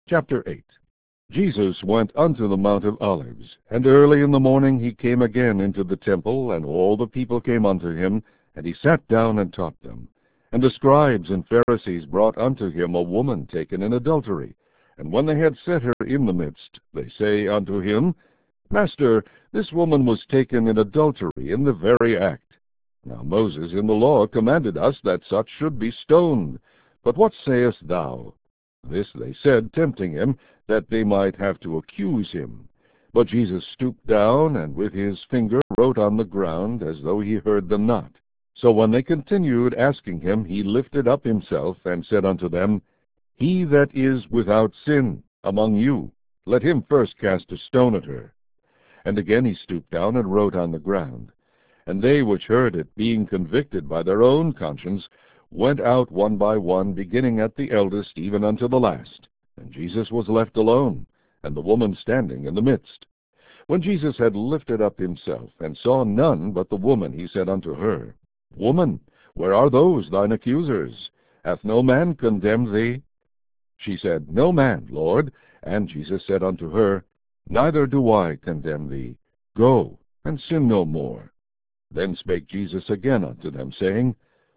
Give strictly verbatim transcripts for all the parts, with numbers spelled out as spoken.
Chapter eight. Jesus went unto the Mount of Olives, and early in the morning he came again into the temple, and all the people came unto him, and he sat down and taught them. And the scribes and Pharisees brought unto him a woman taken in adultery. And when they had set her in the midst, they say unto him, Master, this woman was taken in adultery in the very act. Now Moses in the law commanded us that such should be stoned. But what sayest thou? This they said, tempting him, that they might have to accuse him. But Jesus stooped down, and with his finger wrote on the ground, as though he heard them not. So when they continued asking him, he lifted up himself, and said unto them, He that is without sin among you, let him first cast a stone at her. And again he stooped down, and wrote on the ground. And they which heard it, being convicted by their own conscience, went out one by one, beginning at the eldest, even unto the last. And Jesus was left alone, and the woman standing in the midst. When Jesus had lifted up himself, and saw none but the woman, he said unto her, Woman, where are those thine accusers? Hath no man condemned thee? She said, No man, Lord. And Jesus said unto her, Neither do I condemn thee. Go, and sin no more. Then spake Jesus again unto them, saying,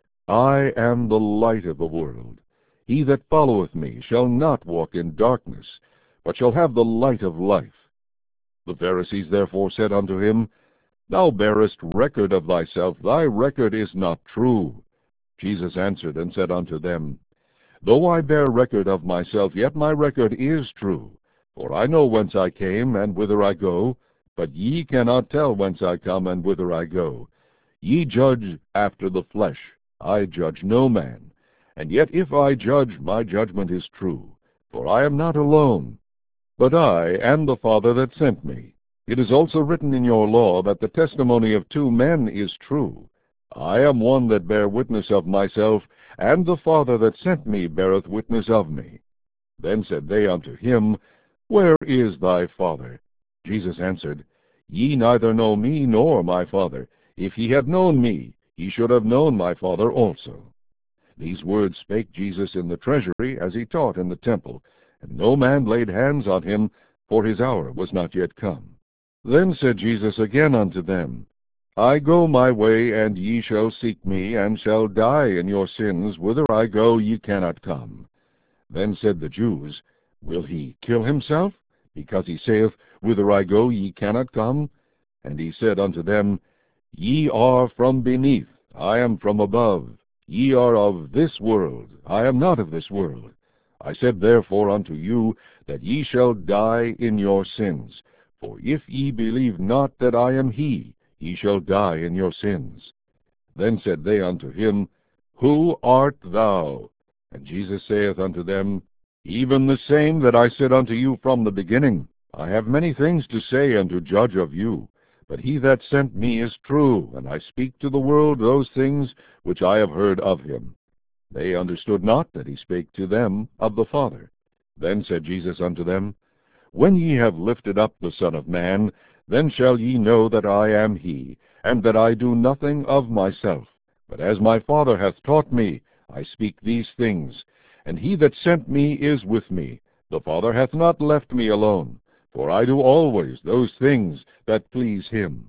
I am the light of the world. He that followeth me shall not walk in darkness, but shall have the light of life. The Pharisees therefore said unto him, Thou bearest record of thyself, thy record is not true. Jesus answered and said unto them, Though I bear record of myself, yet my record is true. For I know whence I came, and whither I go, but ye cannot tell whence I come, and whither I go. Ye judge after the flesh. I judge no man. And yet if I judge, my judgment is true. For I am not alone, but I and the Father that sent me. It is also written in your law that the testimony of two men is true. I am one that bear witness of myself, and the Father that sent me beareth witness of me. Then said they unto him, Where is thy Father? Jesus answered, Ye neither know me nor my Father. If ye had known me, ye should have known my Father also. These words spake Jesus in the treasury, as he taught in the temple, and no man laid hands on him, for his hour was not yet come. Then said Jesus again unto them, I go my way, and ye shall seek me, and shall die in your sins. Whither I go, ye cannot come. Then said the Jews, Will he kill himself, because he saith, Whither I go, ye cannot come? And he said unto them, Ye are from beneath, I am from above. Ye are of this world, I am not of this world. I said therefore unto you, that ye shall die in your sins. For if ye believe not that I am he, ye shall die in your sins. Then said they unto him, Who art thou? And Jesus saith unto them, Even the same that I said unto you from the beginning. I have many things to say and to judge of you. But he that sent me is true, and I speak to the world those things which I have heard of him. They understood not that he spake to them of the Father. Then said Jesus unto them, When ye have lifted up the Son of Man, then shall ye know that I am he, and that I do nothing of myself. But as my Father hath taught me, I speak these things. And he that sent me is with me. The Father hath not left me alone, for I do always those things that please him.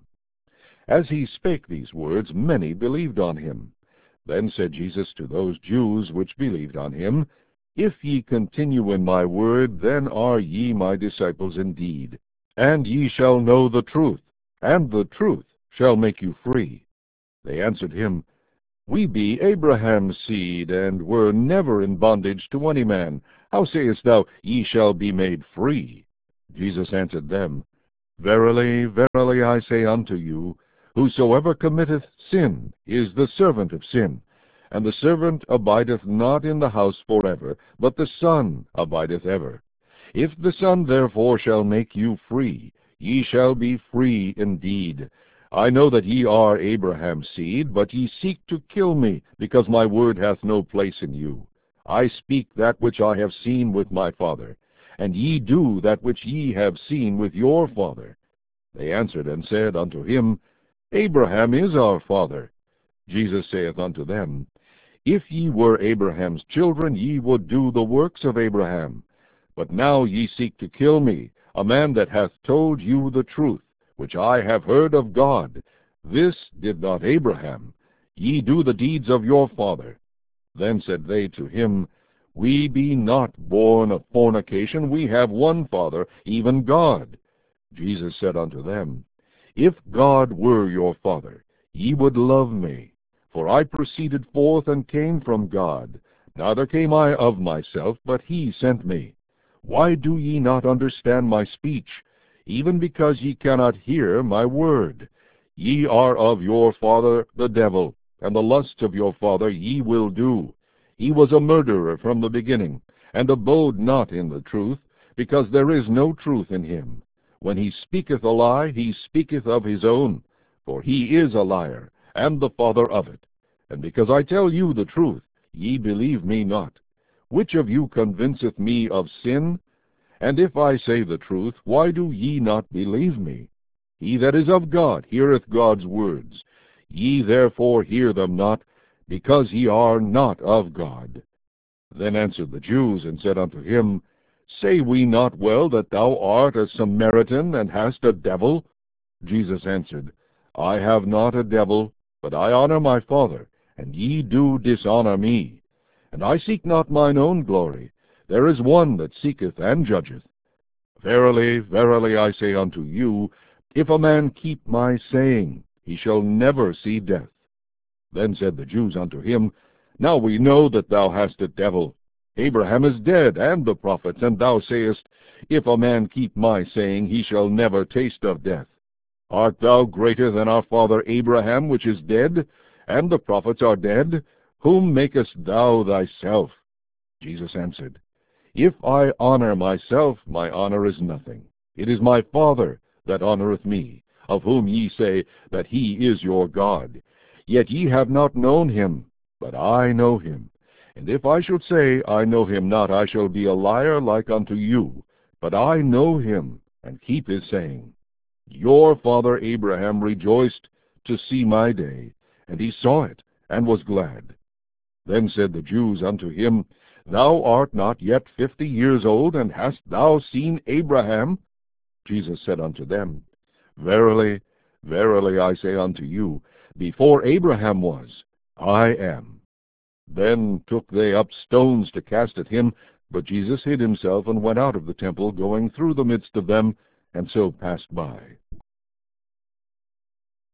As he spake these words, many believed on him. Then said Jesus to those Jews which believed on him, If ye continue in my word, then are ye my disciples indeed. And ye shall know the truth, and the truth shall make you free. They answered him, We be Abraham's seed, and were never in bondage to any man. How sayest thou, Ye shall be made free? Jesus answered them, Verily, verily, I say unto you, Whosoever committeth sin is the servant of sin. And the servant abideth not in the house forever, but the Son abideth ever. If the Son therefore shall make you free, ye shall be free indeed. I know that ye are Abraham's seed, but ye seek to kill me, because my word hath no place in you. I speak that which I have seen with my Father, and ye do that which ye have seen with your father. They answered and said unto him, Abraham is our father. Jesus saith unto them, If ye were Abraham's children, ye would do the works of Abraham. But now ye seek to kill me, a man that hath told you the truth, which I have heard of God. This did not Abraham. Ye do the deeds of your father. Then said they to him, We be not born of fornication, we have one Father, even God. Jesus said unto them, If God were your Father, ye would love me, for I proceeded forth and came from God. Neither came I of myself, but he sent me. Why do ye not understand my speech? Even because ye cannot hear my word. Ye are of your father the devil, and the lusts of your father ye will do. He was a murderer from the beginning, and abode not in the truth, because there is no truth in him. When he speaketh a lie, he speaketh of his own, for he is a liar, and the father of it. And because I tell you the truth, ye believe me not. Which of you convinceth me of sin? And if I say the truth, why do ye not believe me? He that is of God heareth God's words. Ye therefore hear them not, because ye are not of God. Then answered the Jews, and said unto him, Say we not well that thou art a Samaritan, and hast a devil? Jesus answered, I have not a devil, but I honor my Father, and ye do dishonor me. And I seek not mine own glory. There is one that seeketh and judgeth. Verily, verily, I say unto you, if a man keep my saying, he shall never see death. Then said the Jews unto him, Now we know that thou hast a devil. Abraham is dead, and the prophets, and thou sayest, If a man keep my saying, he shall never taste of death. Art thou greater than our father Abraham, which is dead, and the prophets are dead? Whom makest thou thyself? Jesus answered, If I honor myself, my honor is nothing. It is my Father that honoreth me, of whom ye say that he is your God. Yet ye have not known him, but I know him. And if I should say, I know him not, I shall be a liar like unto you. But I know him, and keep his saying. Your father Abraham rejoiced to see my day, and he saw it, and was glad. Then said the Jews unto him, Thou art not yet fifty years old, and hast thou seen Abraham? Jesus said unto them, Verily, verily, I say unto you, before Abraham was, I am. Then took they up stones to cast at him, but Jesus hid himself, and went out of the temple, going through the midst of them, and so passed by.